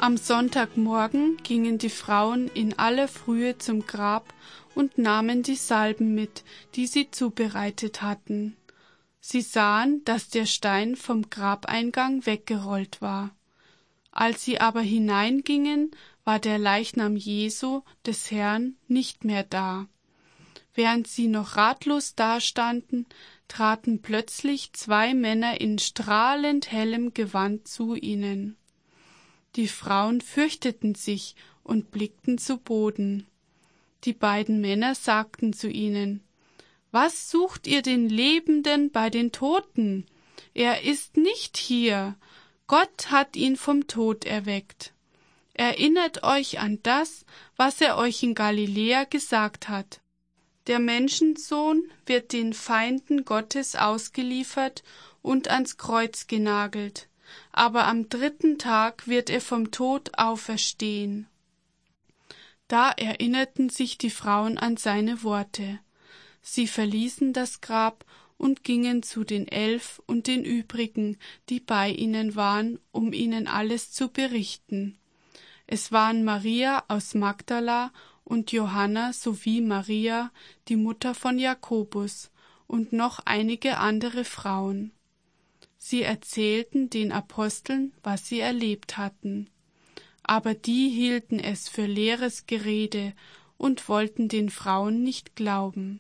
Am Sonntagmorgen gingen die Frauen in aller Frühe zum Grab und nahmen die Salben mit, die sie zubereitet hatten. Sie sahen, dass der Stein vom Grabeingang weggerollt war. Als sie aber hineingingen, war der Leichnam Jesu, des Herrn, nicht mehr da. Während sie noch ratlos dastanden, traten plötzlich 2 Männer in strahlend hellem Gewand zu ihnen. Die Frauen fürchteten sich und blickten zu Boden. Die beiden Männer sagten zu ihnen: »Was sucht ihr den Lebenden bei den Toten? Er ist nicht hier. Gott hat ihn vom Tod erweckt. Erinnert euch an das, was er euch in Galiläa gesagt hat. Der Menschensohn wird den Feinden Gottes ausgeliefert und ans Kreuz genagelt, aber am 3. Tag wird er vom Tod auferstehen.« Da erinnerten sich die Frauen an seine Worte. Sie verließen das Grab und gingen zu den 11 und den übrigen, die bei ihnen waren, um ihnen alles zu berichten. Es waren Maria aus Magdala und Johanna sowie Maria, die Mutter von Jakobus, und noch einige andere Frauen. Sie erzählten den Aposteln, was sie erlebt hatten. Aber die hielten es für leeres Gerede und wollten den Frauen nicht glauben.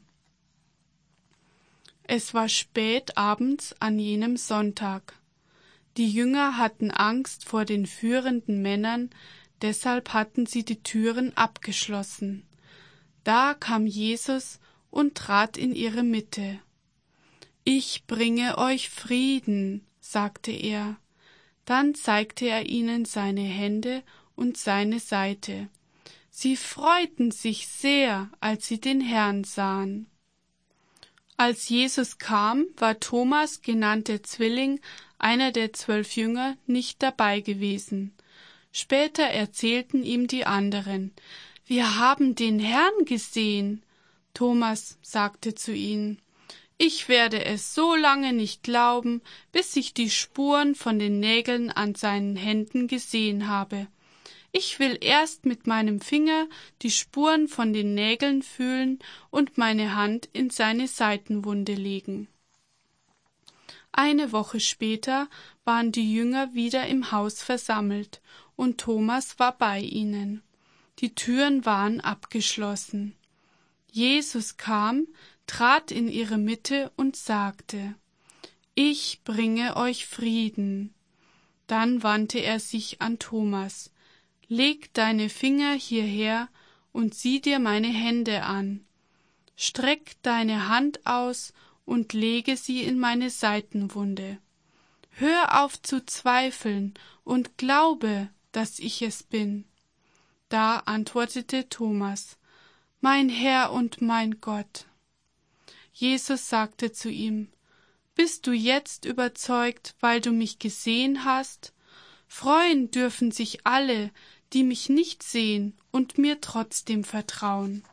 Es war spät abends an jenem Sonntag. Die Jünger hatten Angst vor den führenden Männern, deshalb hatten sie die Türen abgeschlossen. Da kam Jesus und trat in ihre Mitte. »Ich bringe euch Frieden«, sagte er. Dann zeigte er ihnen seine Hände und seine Seite. Sie freuten sich sehr, als sie den Herrn sahen. Als Jesus kam, war Thomas, genannt der Zwilling, einer der 12 Jünger, nicht dabei gewesen. Später erzählten ihm die anderen: »Wir haben den Herrn gesehen.« Thomas sagte zu ihnen: »Ich werde es so lange nicht glauben, bis ich die Spuren von den Nägeln an seinen Händen gesehen habe. Ich will erst mit meinem Finger die Spuren von den Nägeln fühlen und meine Hand in seine Seitenwunde legen.« Eine Woche später waren die Jünger wieder im Haus versammelt, und Thomas war bei ihnen. Die Türen waren abgeschlossen. Jesus kam, trat in ihre Mitte und sagte: »Ich bringe euch Frieden.« Dann wandte er sich an Thomas: »Leg deine Finger hierher und sieh dir meine Hände an. Streck deine Hand aus und lege sie in meine Seitenwunde. Hör auf zu zweifeln und glaube, dass ich es bin.« Da antwortete Thomas: »Mein Herr und mein Gott!« Jesus sagte zu ihm: »Bist du jetzt überzeugt, weil du mich gesehen hast? Freuen dürfen sich alle, die mich nicht sehen und mir trotzdem vertrauen.«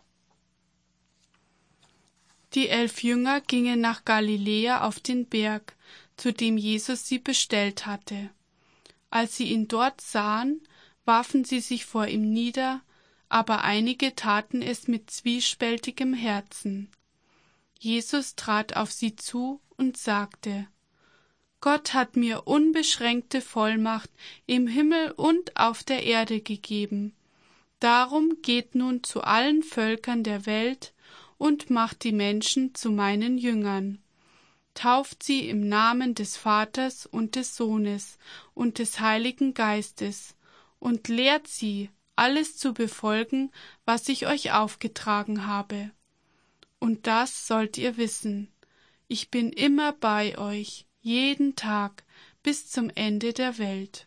Die 11 Jünger gingen nach Galiläa auf den Berg, zu dem Jesus sie bestellt hatte. Als sie ihn dort sahen, warfen sie sich vor ihm nieder, aber einige taten es mit zwiespältigem Herzen. Jesus trat auf sie zu und sagte: »Gott hat mir unbeschränkte Vollmacht im Himmel und auf der Erde gegeben. Darum geht nun zu allen Völkern der Welt und macht die Menschen zu meinen Jüngern. Tauft sie im Namen des Vaters und des Sohnes und des Heiligen Geistes und lehrt sie, alles zu befolgen, was ich euch aufgetragen habe. Und das sollt ihr wissen: Ich bin immer bei euch, jeden Tag, bis zum Ende der Welt.«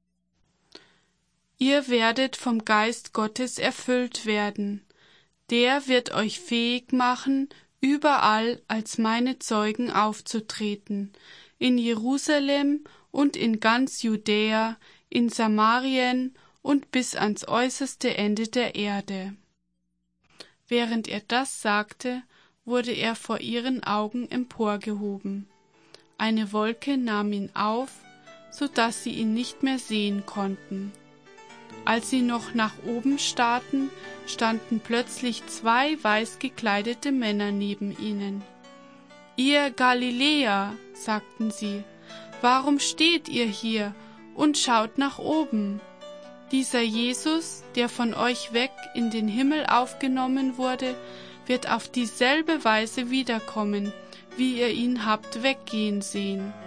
Ihr werdet vom Geist Gottes erfüllt werden. Der wird euch fähig machen, überall als meine Zeugen aufzutreten, in Jerusalem und in ganz Judäa, in Samarien und bis ans äußerste Ende der Erde. Während er das sagte, wurde er vor ihren Augen emporgehoben. Eine Wolke nahm ihn auf, so dass sie ihn nicht mehr sehen konnten. Als sie noch nach oben starrten, standen plötzlich 2 weiß gekleidete Männer neben ihnen. »Ihr Galiläer«, sagten sie, »warum steht ihr hier und schaut nach oben? Dieser Jesus, der von euch weg in den Himmel aufgenommen wurde, wird auf dieselbe Weise wiederkommen, wie ihr ihn habt weggehen sehen.«